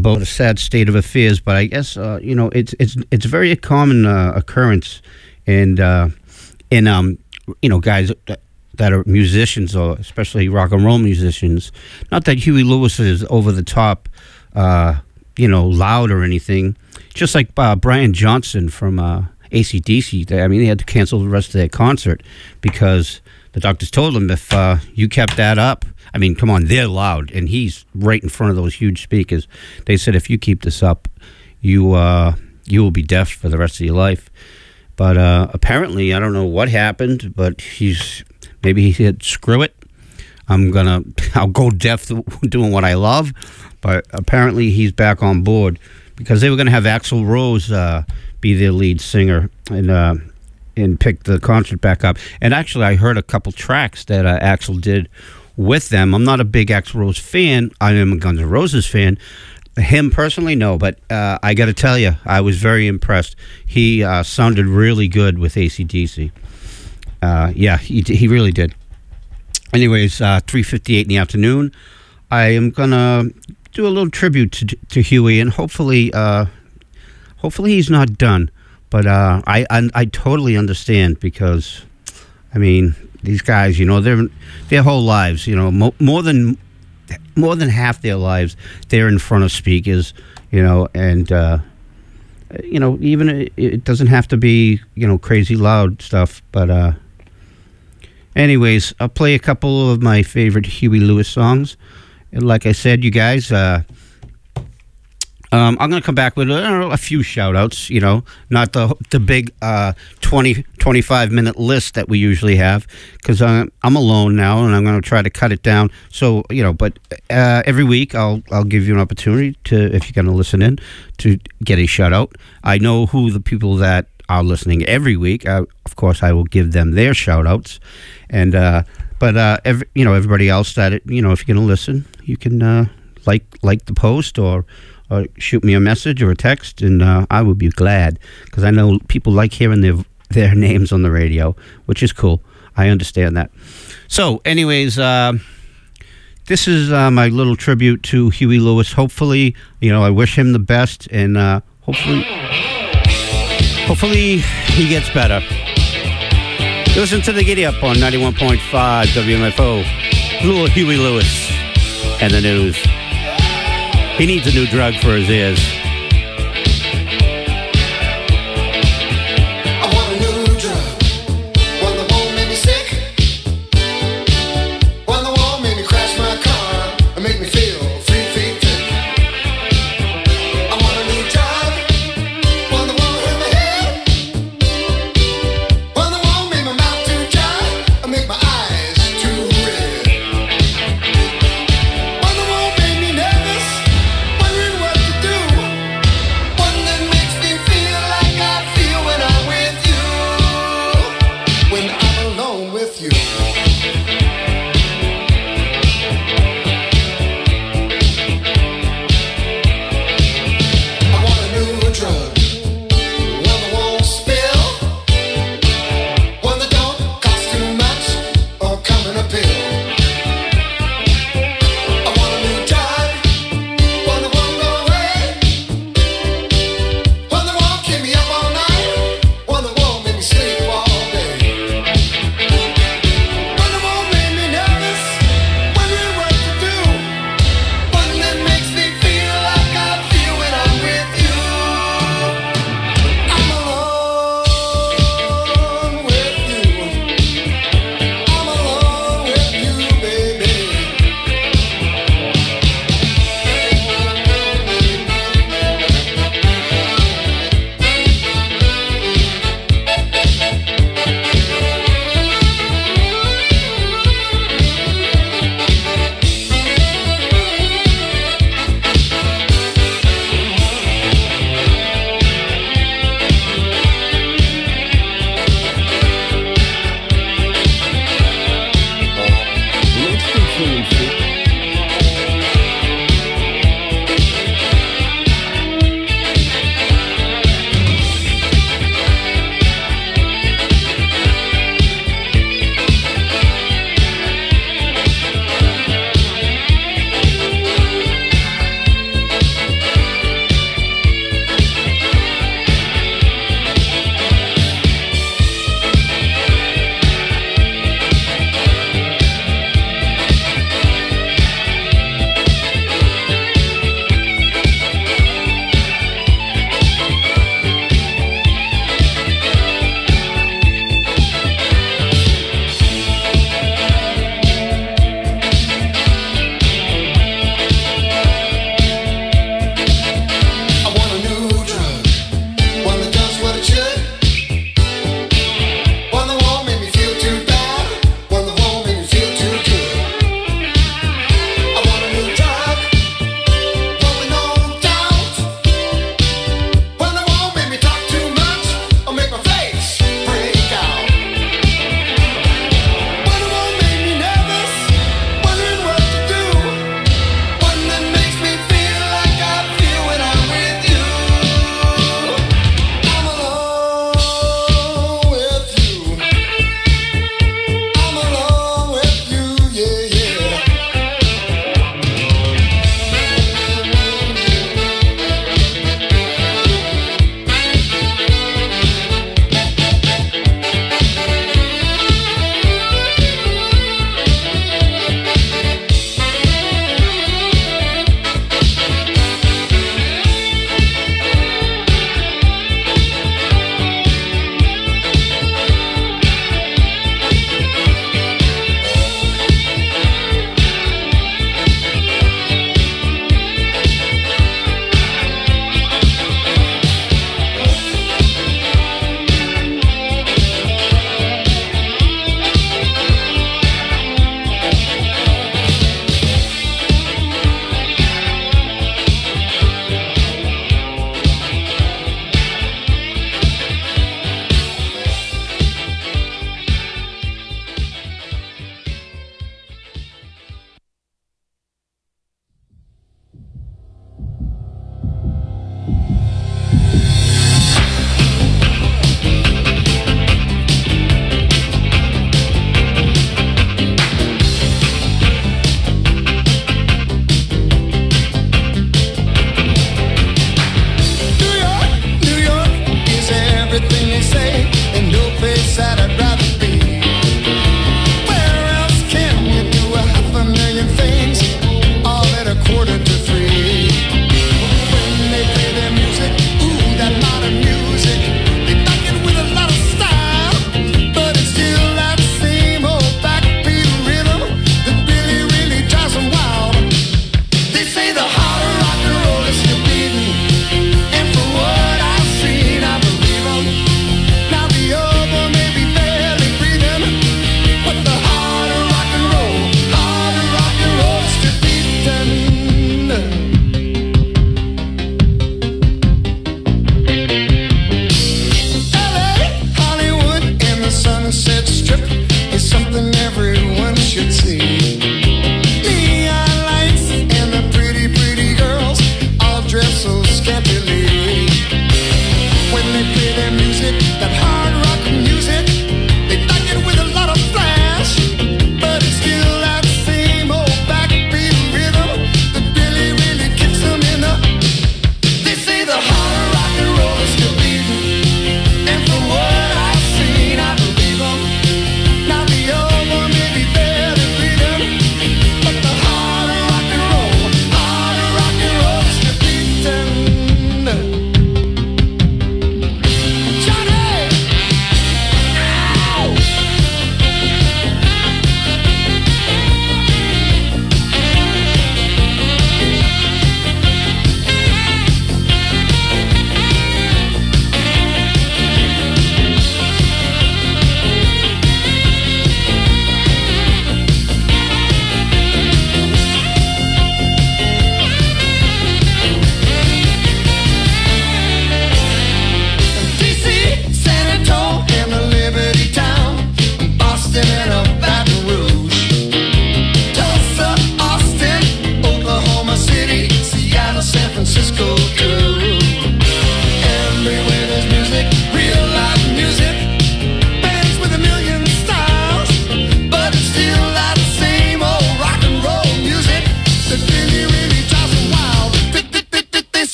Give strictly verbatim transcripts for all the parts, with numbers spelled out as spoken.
about a sad state of affairs, but I guess uh, you know it's it's it's a very common uh, occurrence, and uh, in um you know guys that, that are musicians, or especially rock and roll musicians. Not that Huey Lewis is over the top, uh, you know, loud or anything. Just like uh, Brian Johnson from uh, A C D C, they, I mean, they had to cancel the rest of their concert because the doctors told them if uh, you kept that up, I mean, come on, they're loud, and he's right in front of those huge speakers. They said if you keep this up, you uh, you will be deaf for the rest of your life. But uh, apparently, I don't know what happened, but he's maybe he said, "Screw it, I'm gonna I'll go deaf doing what I love." But apparently, he's back on board, because they were going to have Axl Rose uh, be their lead singer and uh, and pick the concert back up. And actually, I heard a couple tracks that uh, Axl did with them. I'm not a big Axl Rose fan. I am a Guns N' Roses fan. Him personally, no. But uh, I got to tell you, I was very impressed. He uh, sounded really good with A C D C. Uh, yeah, he, he really did. Anyways, uh, three fifty-eight in the afternoon. I am going to do a little tribute to, to Huey, and hopefully uh, hopefully he's not done. But uh, I, I I totally understand, because, I mean, these guys, you know, their their whole lives, you know, mo- more than more than half their lives, they're in front of speakers, you know, and, uh, you know, even it, it doesn't have to be, you know, crazy loud stuff. But uh, anyways, I'll play a couple of my favorite Huey Lewis songs. And like I said, you guys, uh, um, I'm going to come back with uh, a few shout-outs, you know, not the the big uh, twenty, twenty-five minute list that we usually have, because I'm, I'm alone now, and I'm going to try to cut it down. So, you know, but uh, every week I'll I'll give you an opportunity to, if you're going to listen in, to get a shout-out. I know who the people that are listening every week. Uh, of course, I will give them their shout-outs. And, uh, but, uh, every, you know, everybody else that, it, you know, if you're going to listen, you can uh, like like the post, or or shoot me a message or a text, and uh, I would be glad, because I know people like hearing their their names on the radio, which is cool. I understand that. So, anyways, uh, this is uh, my little tribute to Huey Lewis. Hopefully, you know, I wish him the best, and uh, hopefully, hopefully he gets better. Listen to the Giddy Up on ninety-one point five W M F O. Little Huey Lewis and the news. He needs a new drug for his ears. I want a new drug. One that won't make me sick. One that won't make me crash my car and make me feel three feet thick. I want a new drug. One that won't hurt my head. One that won't make my mouth too dry and make my eyes too red. One that won't make me nervous, wondering what to do. hear their music, that hard rock music. They like it with a lot of flash, but it's still that same old backbeat rhythm that really, really kicks them in the. They say the hard rock and roll is still beating, and from what I've seen, I believe them. Now the old one may be dead and breathing, but the hard rock and roll, hard rock and roll is still beating.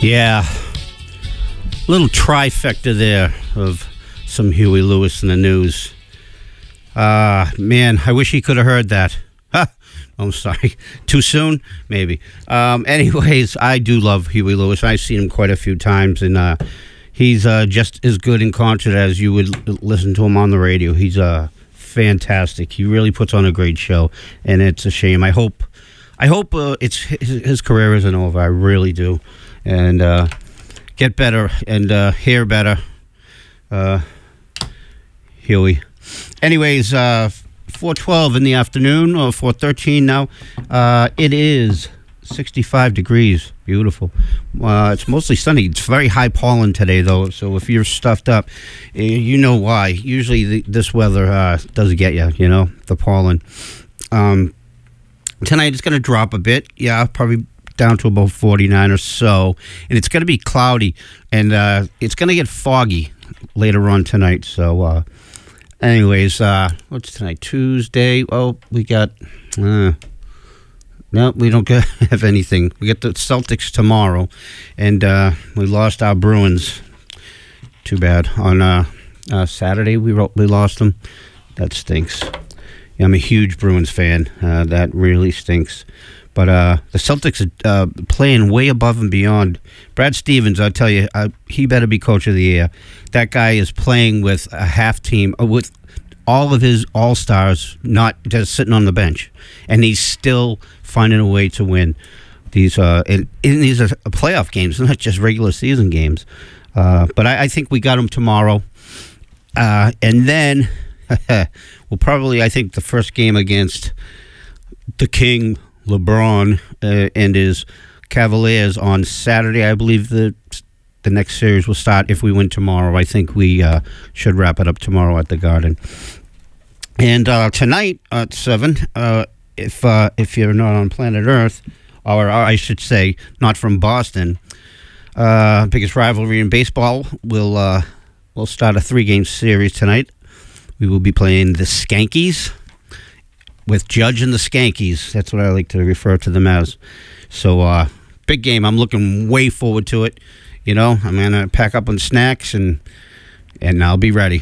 Yeah. Little trifecta there of some Huey Lewis in the news. Uh, man, I wish he could have heard that. Huh. I'm sorry. Too soon? Maybe. Um, anyways, I do love Huey Lewis. I've seen him quite a few times, and uh, he's uh, just as good in concert as you would l- listen to him on the radio. He's uh, fantastic. He really puts on a great show, and it's a shame. I hope I hope uh, it's his, his career isn't over. I really do. And uh, get better and uh, hear better, uh, Huey. Anyways, uh, four twelve in the afternoon, or four thirteen now. Uh, it is sixty-five degrees. Beautiful. Uh, it's mostly sunny. It's very high pollen today, though, so if you're stuffed up, eh, you know why. Usually the, this weather uh, does get you, you know, the pollen. Um, tonight it's going to drop a bit. Yeah, probably down to about forty-nine or so, and it's going to be cloudy, and uh, it's going to get foggy later on tonight, so... Uh, Anyways, uh, what's tonight? Tuesday. Oh, we got. Uh, no, we don't get, have anything. We get the Celtics tomorrow, and uh, we lost our Bruins. Too bad. On uh, uh, Saturday, we ro- we lost them. That stinks. Yeah, I'm a huge Bruins fan. Uh, that really stinks. But uh, the Celtics are uh, playing way above and beyond. Brad Stevens, I'll tell you, uh, he better be coach of the year. That guy is playing with a half team, uh, with all of his all-stars not just sitting on the bench. And he's still finding a way to win. These uh, and, and these are playoff games, not just regular season games. Uh, but I, I think we got him tomorrow. Uh, and then we'll probably, I think, the first game against the King, LeBron, uh, and his Cavaliers on Saturday. I believe the the next series will start if we win tomorrow. I think we uh, should wrap it up tomorrow at the Garden. And uh, tonight at seven, uh, if uh, if you're not on planet Earth, or, or I should say, not from Boston, uh, biggest rivalry in baseball, will uh, will start a three-game series tonight. We will be playing the Skankies. With Judge and the Skankies. That's what I like to refer to them as. So, uh, big game. I'm looking way forward to it. You know, I'm going to pack up on snacks and and I'll be ready.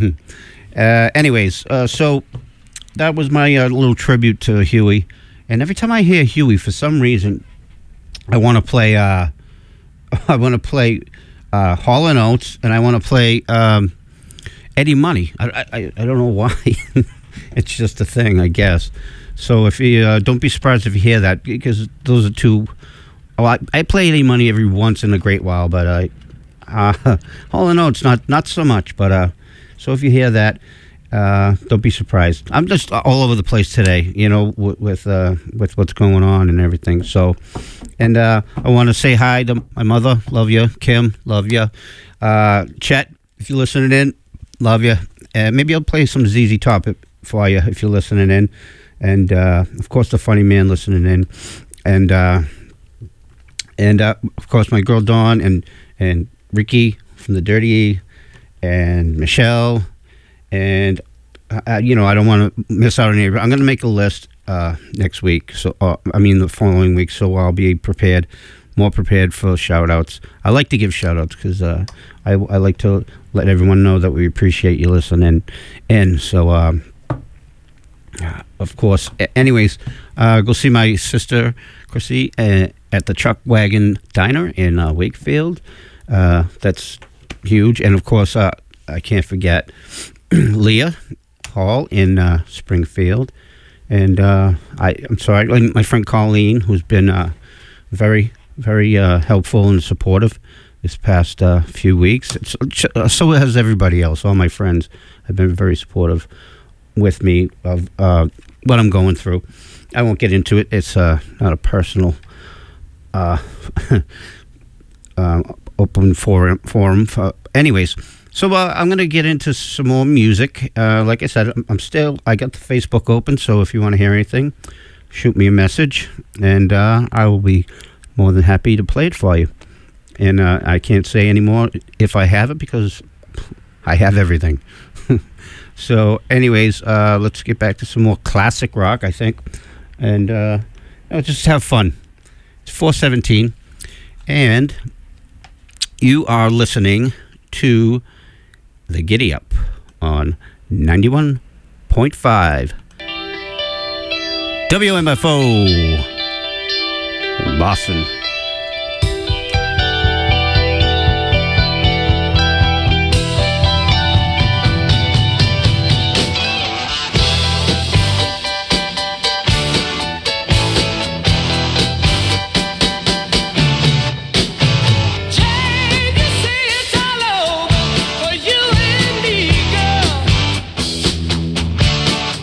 uh, anyways, uh, so that was my uh, little tribute to Huey. And every time I hear Huey, for some reason, I want to play, uh, I want to play uh, Hall and Oates, and I want to play um, Eddie Money. I, I, I don't know why. It's just a thing, I guess. So if you uh, don't be surprised if you hear that, because those are two. Oh, I, I play Eddie Money every once in a great while, but I, uh, all in all, it's not not so much. But uh, so if you hear that, uh, don't be surprised. I'm just all over the place today, you know, w- with uh, with what's going on and everything. So, and uh, I want to say hi to my mother. Love you, Kim. Love you, uh, Chet. If you're listening in, love you. Uh, maybe I'll play some Z Z Top for you if you're listening in, and uh, of course the funny man listening in, and uh, and uh, of course my girl Dawn and and Ricky from the Dirty E, and Michelle, and uh, you know I don't want to miss out on any. I'm going to make a list uh, next week, so uh, I mean the following week, so I'll be prepared, more prepared for shout outs. I like to give shout outs because uh, I, I like to let everyone know that we appreciate you listening, and so. Um, Uh, of course. A- anyways, uh, go see my sister, Chrissy, uh, at the Chuck Wagon Diner in uh, Wakefield. Uh, that's huge. And, of course, uh, I can't forget Leah Hall in uh, Springfield. And uh, I, I'm sorry, and my friend Colleen, who's been uh, very, very uh, helpful and supportive this past uh, few weeks. It's, so has everybody else. All my friends have been very supportive with me of uh, what I'm going through. I won't get into it. It's uh, not a personal uh, uh, open forum. forum for, anyways, so uh, I'm going to get into some more music. Uh, like I said, I'm still, I got the Facebook open, so if you want to hear anything, shoot me a message, and uh, I will be more than happy to play it for you. And uh, I can't say anymore if I have it, because I have everything. So, anyways, uh, let's get back to some more classic rock, I think, and uh, you know, just have fun. It's four seventeen, and You are listening to The Giddy Up on ninety-one point five W M F O in Boston.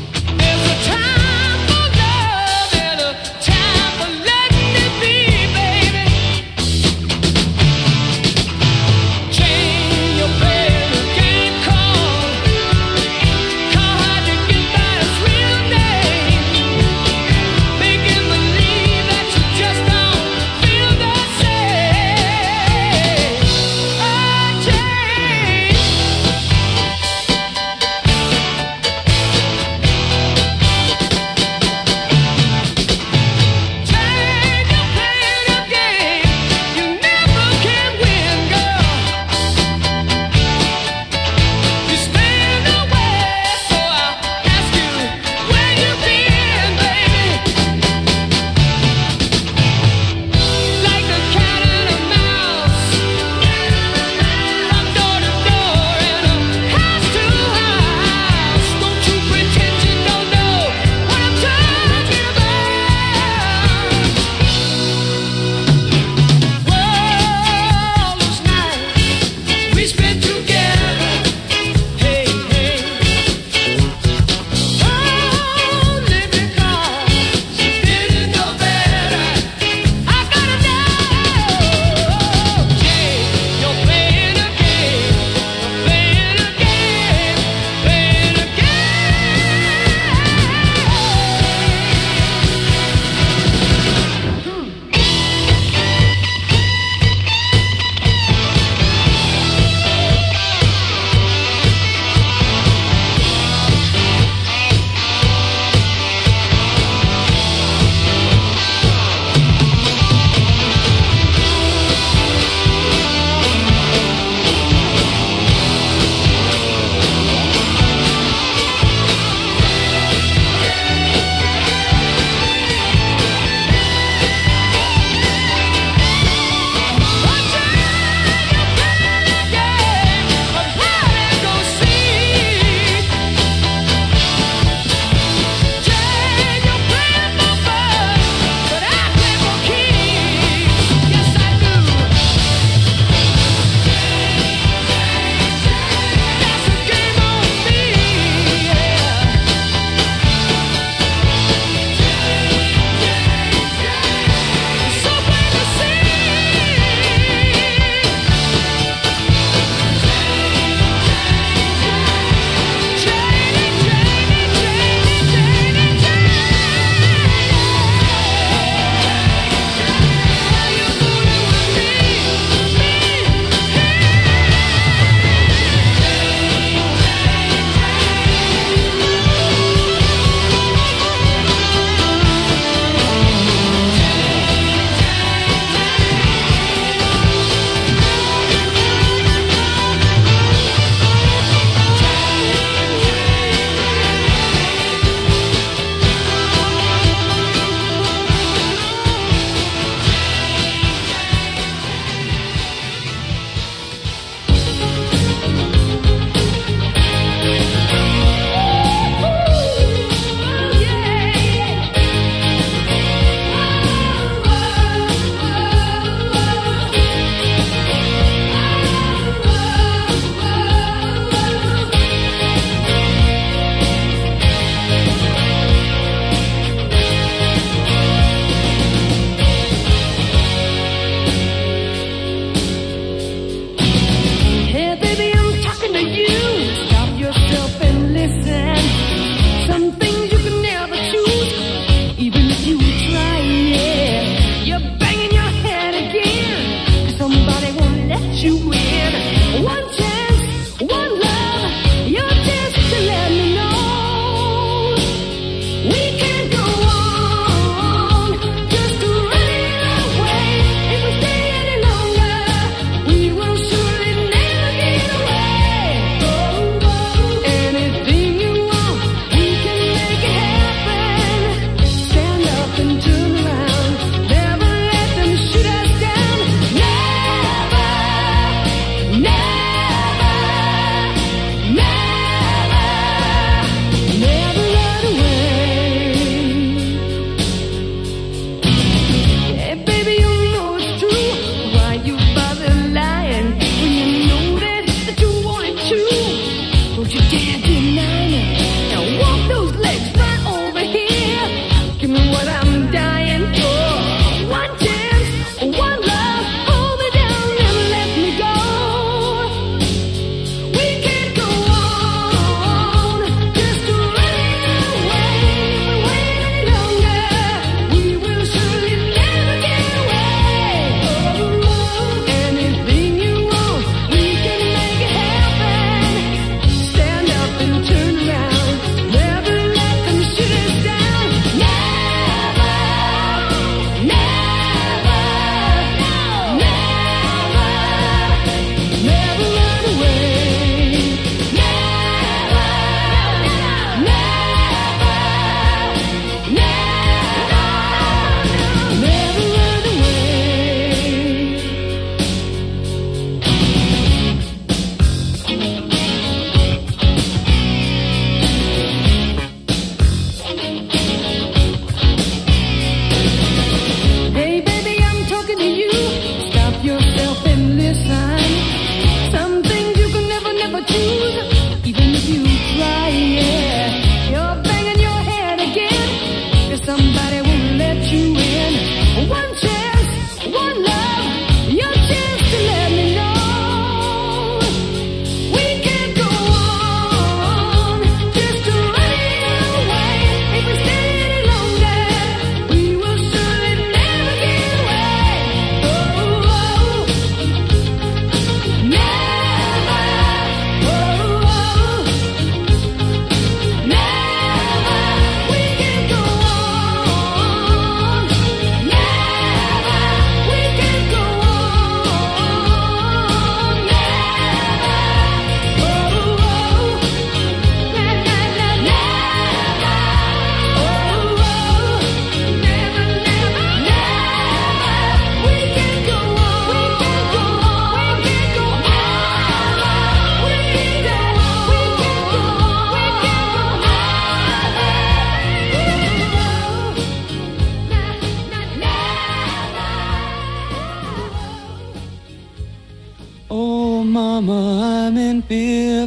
Time for love and a time for letting it be, baby.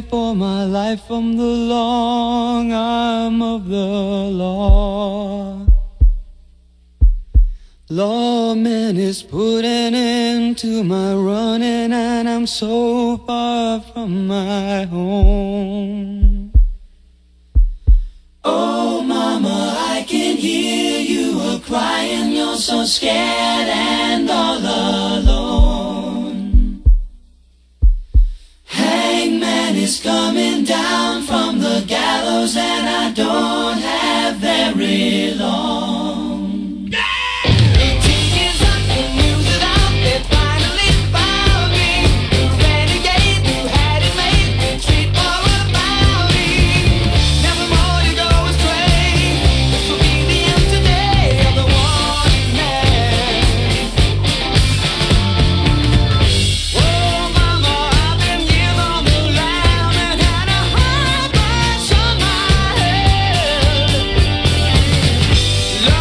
for my life from the long arm of the law. Lawman is putting into my running, and I'm so far from my home. Oh mama, I can hear you a crying, you're so scared and all alone. Hangman is coming down from the gallows, and I don't have very long. Love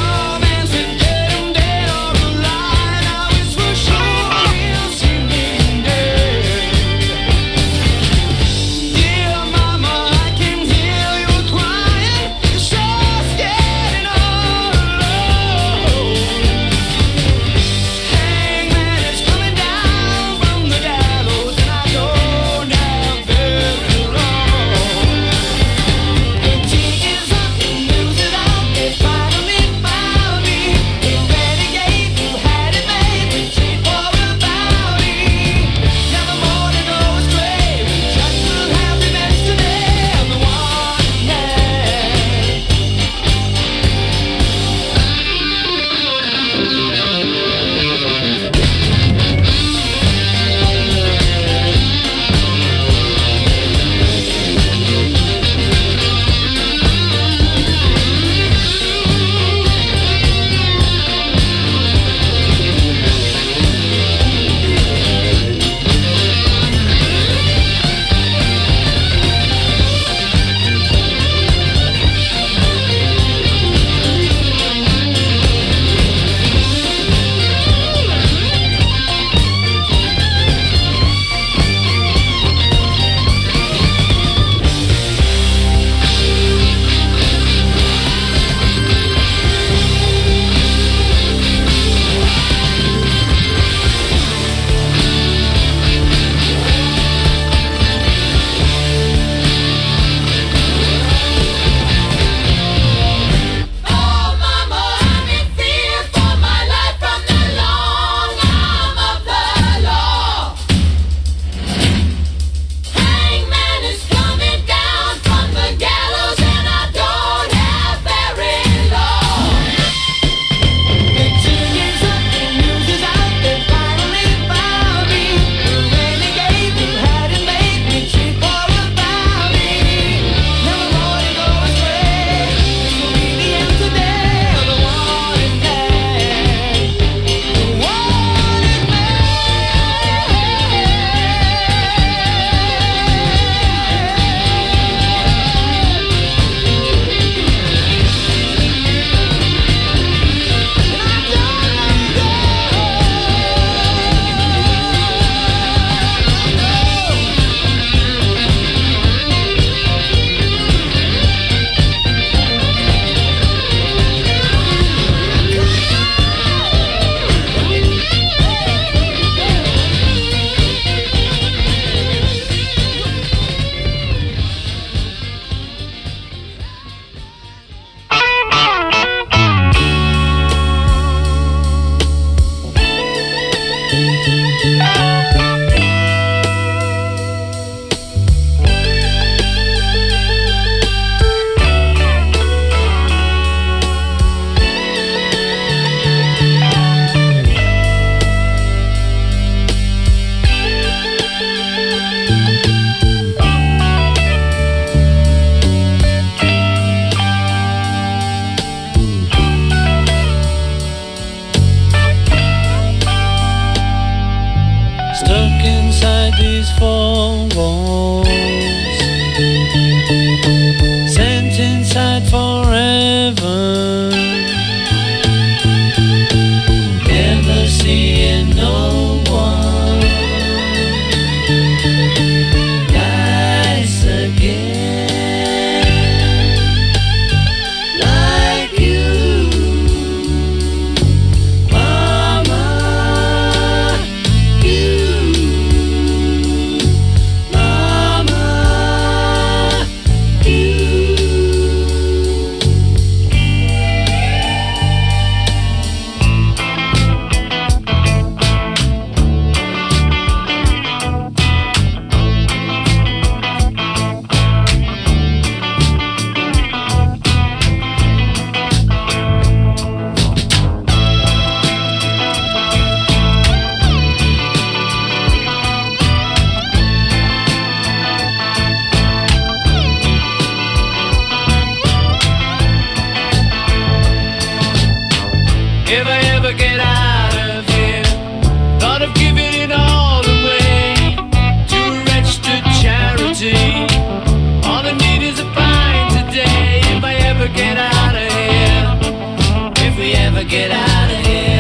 if I ever get out of here. Thought of giving it all away to a registered charity. All I need is a pint today if I ever get out of here. If we ever get out of here.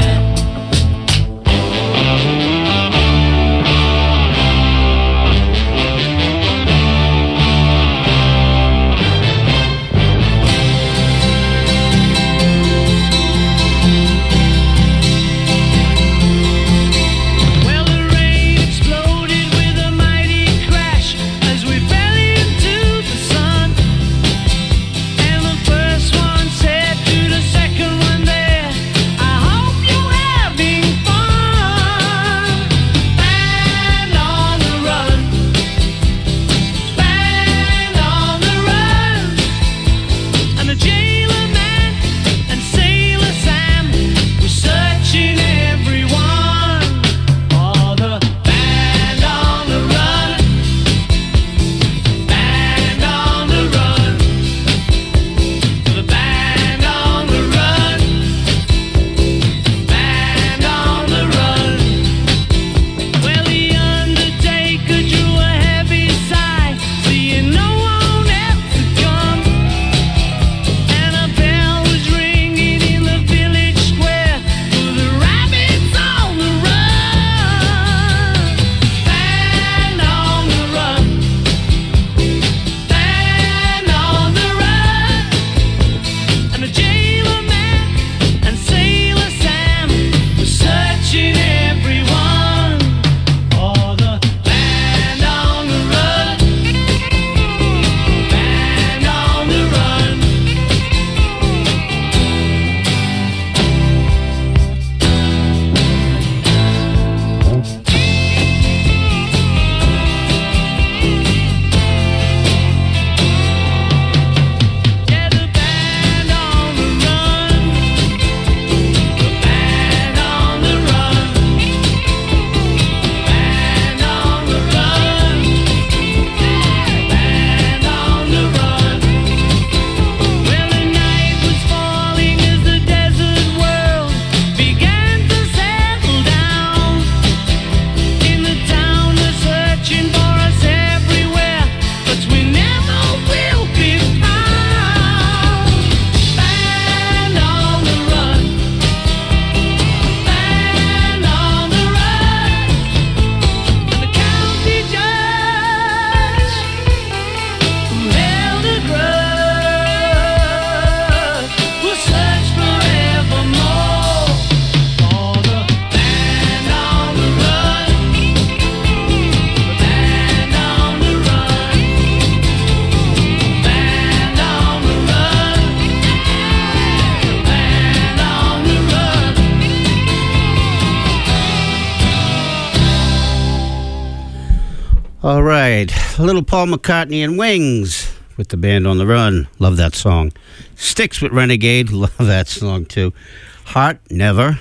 All right, little Paul McCartney and Wings with the Band on the Run. Love that song. Styx with Renegade. Love that song too. Heart Never.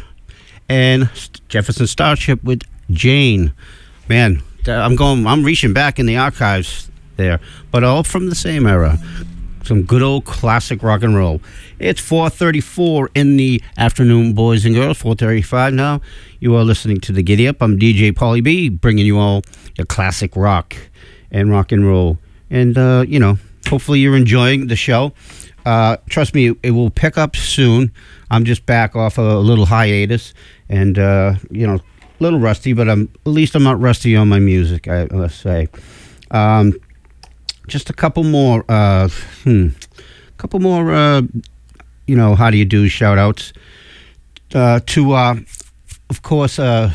And Jefferson Starship with Jane. Man, I'm going. I'm reaching back in the archives there, but all from the same era. Some good old classic rock and roll. It's four thirty-four in the afternoon, boys and girls. four thirty-five now. You are listening to The Giddy Up. I'm D J Paulie B, bringing you all your classic rock and rock and roll. And, uh, you know, hopefully you're enjoying the show. Uh, trust me, it will pick up soon. I'm just back off a little hiatus and, uh, you know, a little rusty, but I'm, at least I'm not rusty on my music, I must say. Um, just a couple more, uh, hmm, couple more, uh, you know, how do you do shout outs uh, to, uh, of course, uh,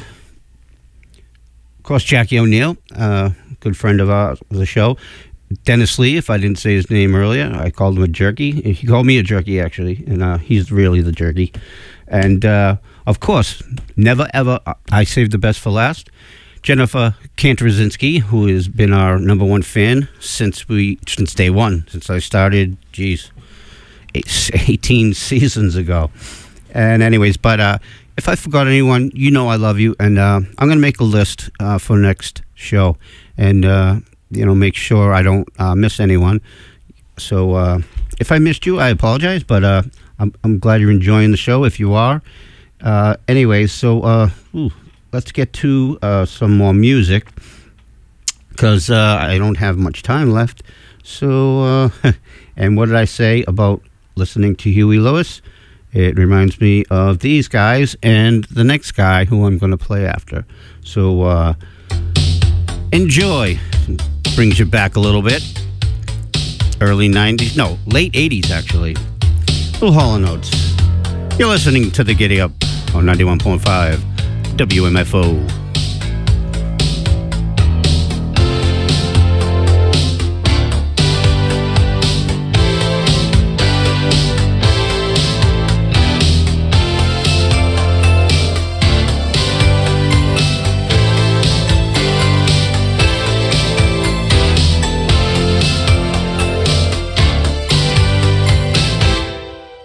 of course, Jackie O'Neill, uh, good friend of ours, the show. Dennis Lee, if I didn't say his name earlier, I called him a jerky. He called me a jerky, actually, and uh, he's really the jerky. And, uh, of course, never ever, I saved the best for last, Jennifer Kantrazinski, who has been our number one fan since we since day one, since I started, geez, eighteen seasons ago. And anyways, but uh, if I forgot anyone, you know I love you, and uh, I'm going to make a list uh, for next show, and, uh, you know, make sure I don't uh, miss anyone. So uh, if I missed you, I apologize, but uh, I'm, I'm glad you're enjoying the show, if you are. Uh, anyway, so uh, ooh, let's get to uh, some more music because uh, I don't have much time left. So, uh, and what did I say about listening to Huey Lewis? It reminds me of these guys and the next guy who I'm going to play after. So, uh, enjoy. Brings you back a little bit. Early nineties, no, late eighties actually. Little Hall and Notes. You're listening to the Giddy Up on ninety-one point five W M F O.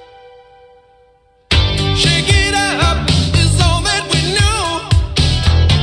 Shake it up is all that we know.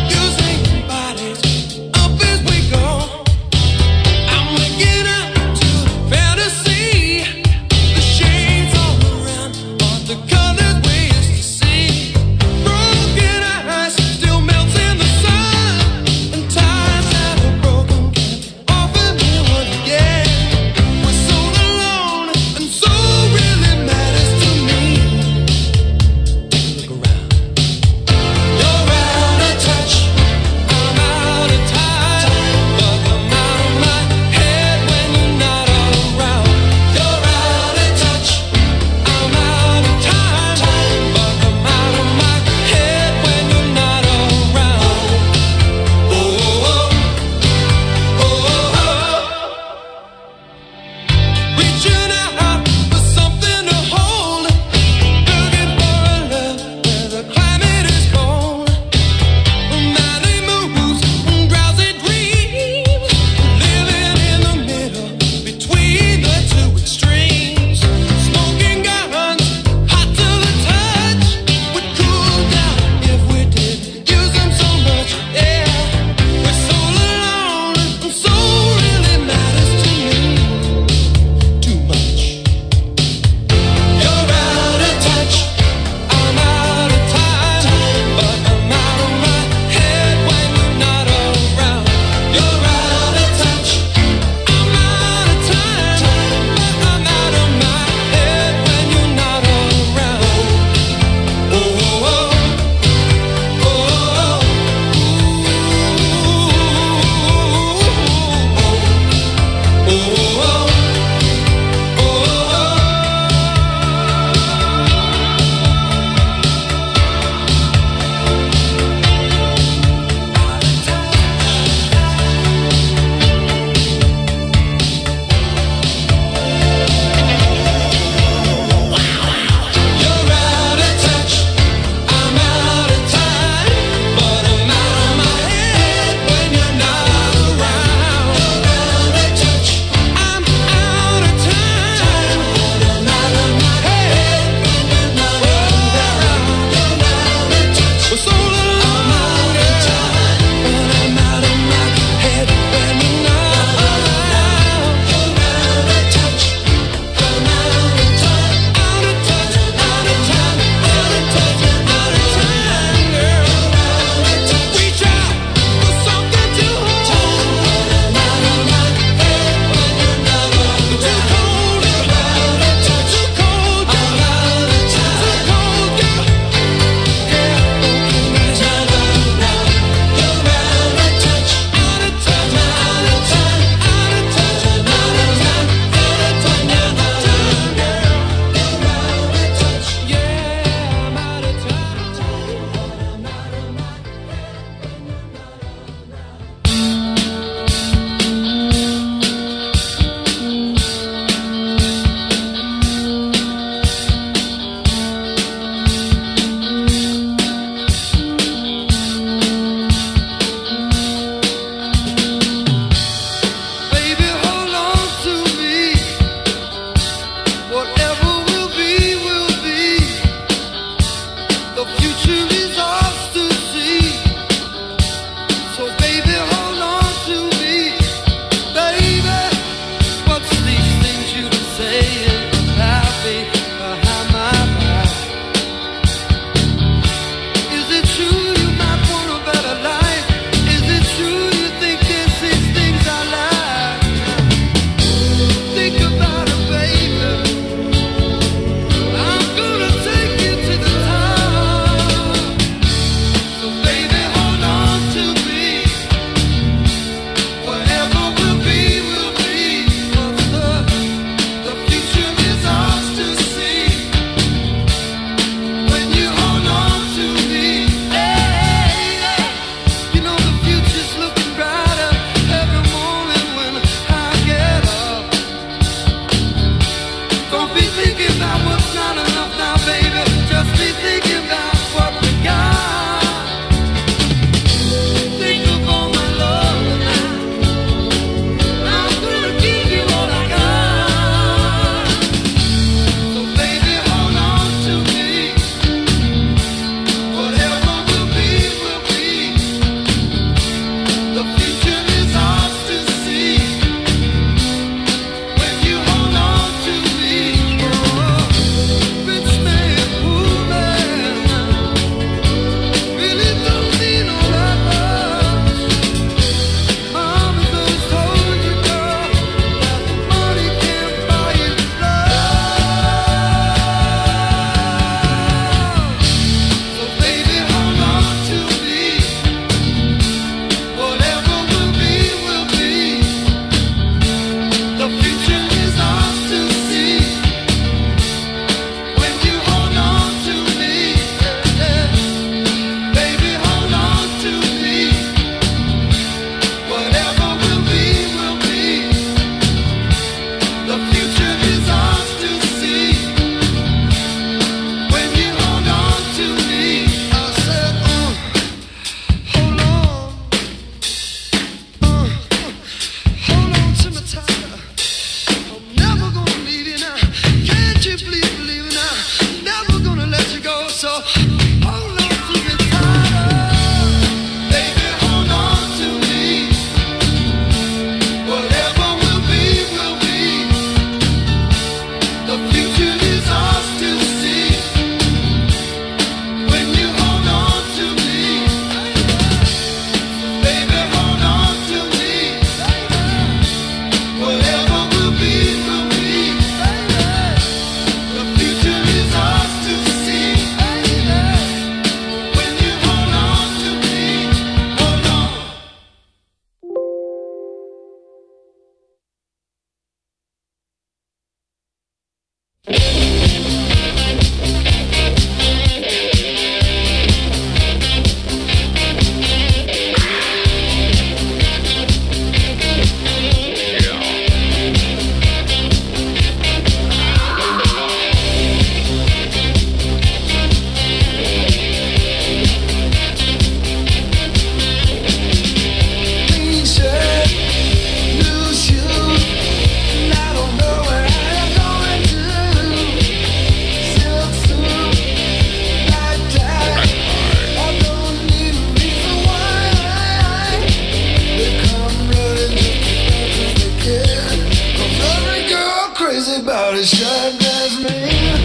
T-shirt, new shoes, and I don't know where I'm going to. Silk suit, black tie, I don't need a reason why. They come running just as fast as they can. 'Cause every girl crazy about a short dress man.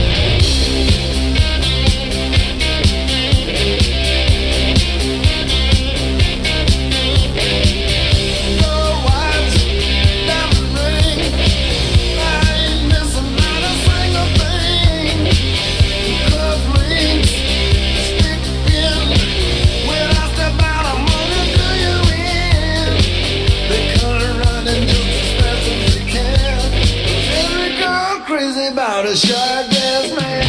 About a short dress man.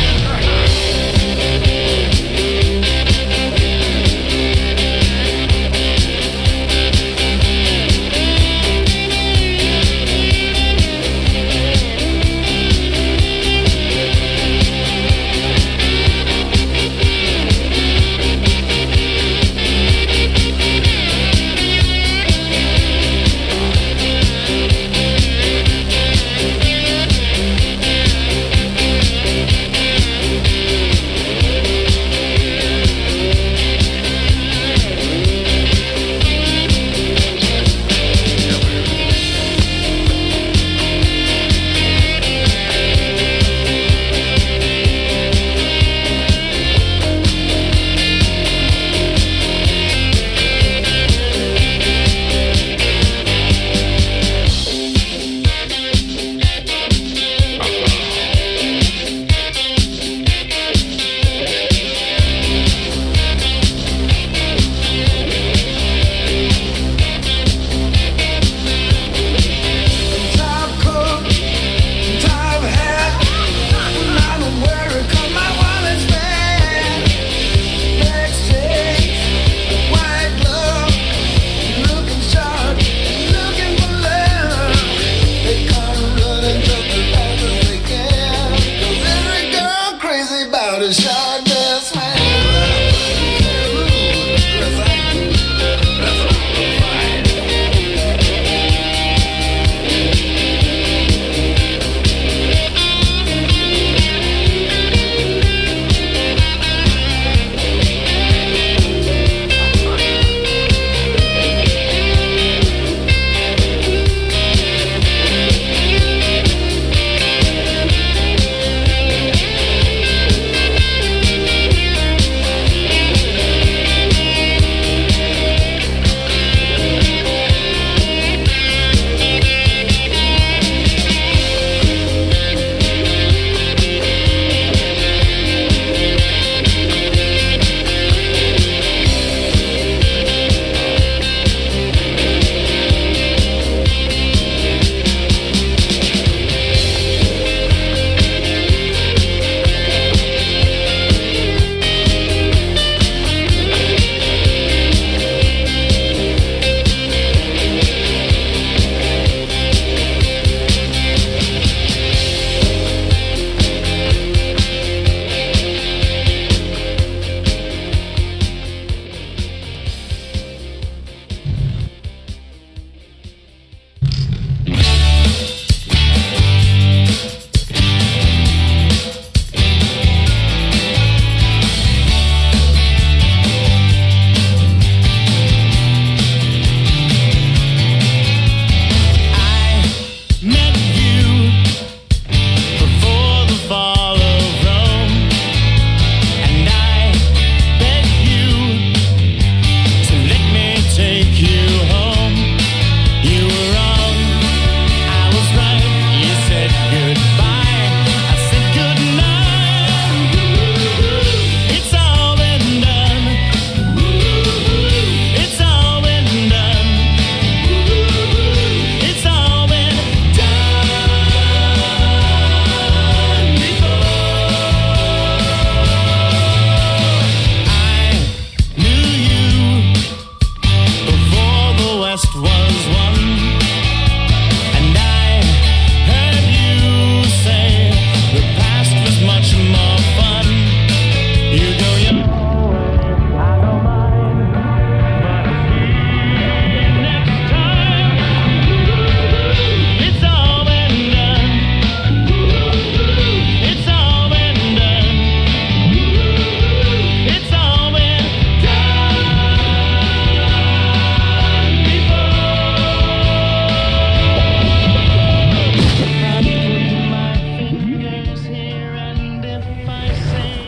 Top coat, top hat, I don't wear it 'cause my wallet's fat. Black shades, white glove, looking sharp, looking for love. They come running just as fast as they can. 'Cause every girl crazy about a short dress man.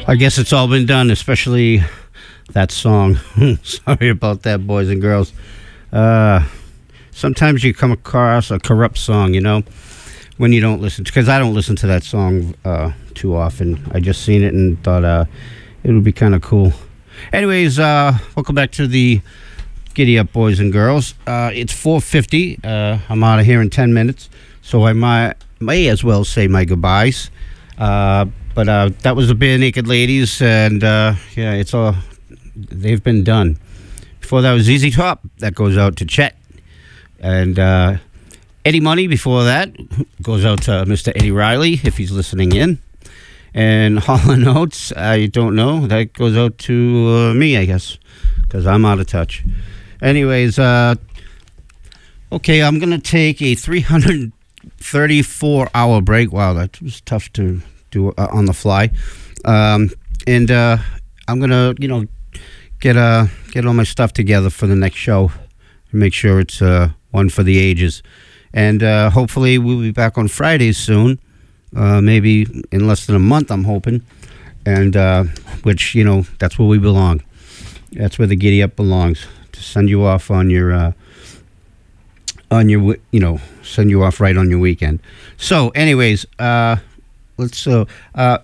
I guess it's all been done, especially that song. Sorry about that, boys and girls. Uh, sometimes you come across a corrupt song, you know, when you don't listen, because I don't listen to that song uh, too often. I just seen it and thought uh, it would be kind of cool. Anyways, uh, welcome back to the Giddy Up, boys and girls. Uh, it's four fifty. Uh, I'm out of here in ten minutes, so I might may as well say my goodbyes. Uh, but uh, that was the Bare Naked Ladies, and uh, yeah, it's all they've been done. Before that was Z Z Top. That goes out to Chet, and uh, Eddie Money. Before that goes out to Mister Eddie Riley if he's listening in. And Hall and Oates, I don't know. That goes out to uh, me, I guess, because I'm out of touch. Anyways, uh, okay, I'm going to take a three hundred thirty-four hour break. Wow, that was tough to do uh, on the fly. Um, and uh, I'm going to, you know, get uh, get all my stuff together for the next show and make sure it's uh, one for the ages. And uh, hopefully we'll be back on Fridays soon. Uh, maybe in less than a month, I'm hoping, and uh, which, you know, that's where we belong. That's where the Giddy Up belongs, to send you off on your, uh, on your, wi- you know, send you off right on your weekend. So, anyways, uh, let's. Uh, uh,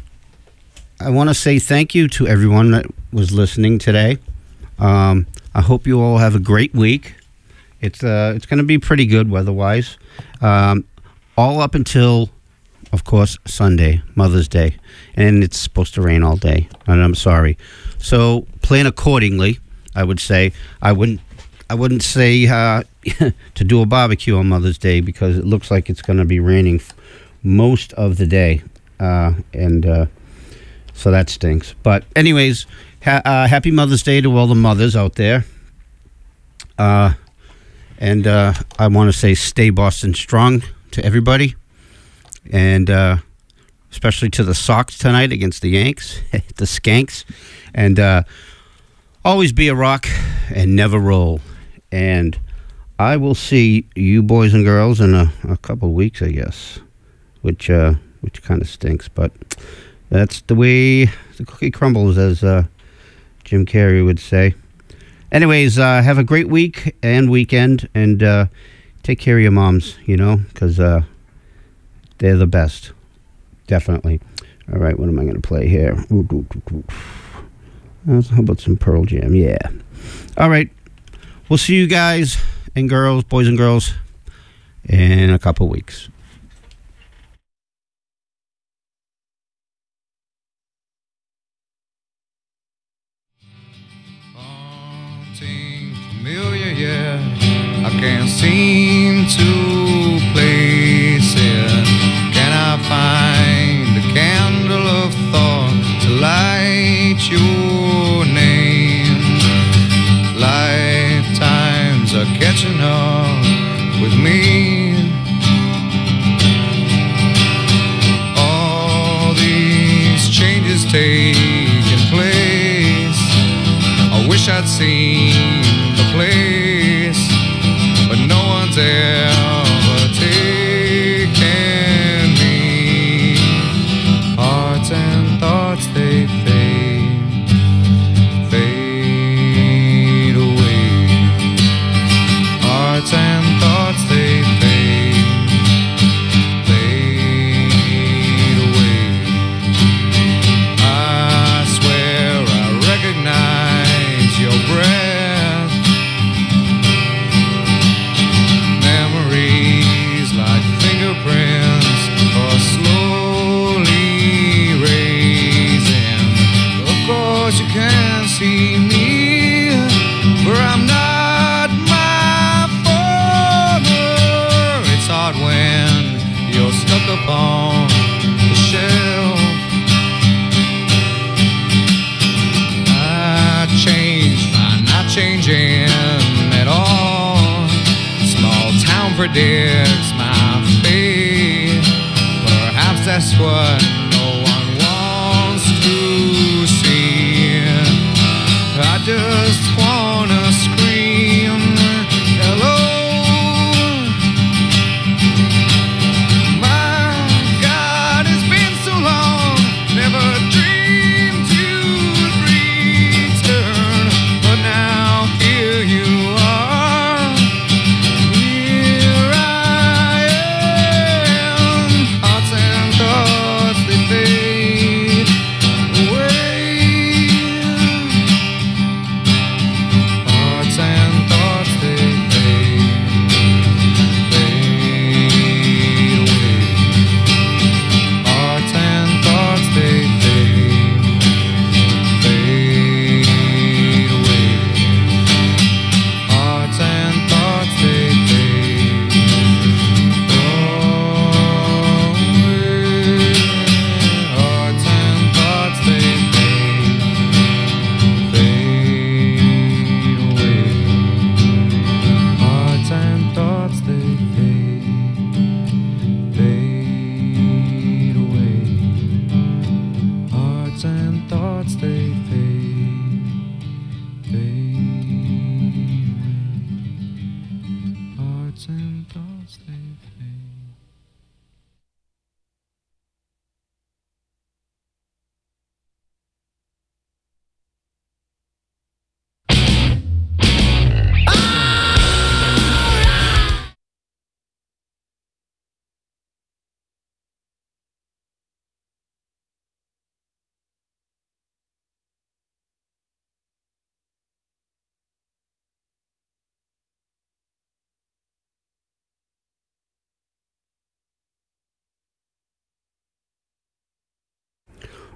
I want to say thank you to everyone that was listening today. Um, I hope you all have a great week. It's uh, it's going to be pretty good weather-wise, um, all up until, of course, Sunday, Mother's Day, and it's supposed to rain all day, and I'm sorry. So plan accordingly, I would say. I wouldn't I wouldn't say uh, to do a barbecue on Mother's Day, because it looks like it's going to be raining f- most of the day, uh, and uh, so that stinks. But anyways, ha- uh, happy Mother's Day to all the mothers out there. Uh, and uh, I want to say stay Boston strong to everybody. And uh, especially to the Sox tonight against the Yanks, the Skanks. And uh, always be a rock and never roll. And I will see you boys and girls in a, a couple of weeks, I guess, which uh, which kind of stinks. But that's the way the cookie crumbles, as uh, Jim Carrey would say. Anyways, uh, have a great week and weekend, and uh, take care of your moms, you know, because... Uh, they're the best. Definitely. All right, what am I going to play here? How about some Pearl Jam? Yeah. All right. We'll see you guys and girls, boys and girls, in a couple weeks. Something familiar, yeah. I can't seem to place it. I find a candle of thought to light your name. Lifetimes are catching up with me. All these changes taking place. I wish I'd seen the place, but no one's ever taken and thoughts, they fade, fade away. Hearts and thoughts, they fade, fade away. I swear I recognize your breath. Memories like fingerprints are slowly. You can't see me, for I'm not my father. It's hard when you're stuck upon the shelf. I changed by not changing at all. Small town predicts my fate. Perhaps that's what no one wants to see. I just wanna scream hello. My God, it's been so long. Never dreamed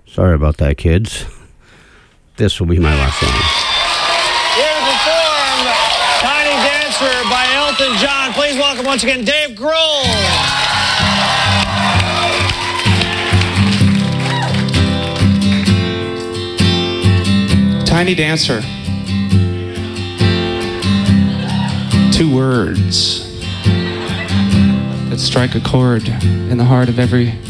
Sorry about that, kids. This will be my last song. Here to perform Tiny Dancer by Elton John. Please welcome once again Dave Grohl. Tiny Dancer. Two words that strike a chord in the heart of every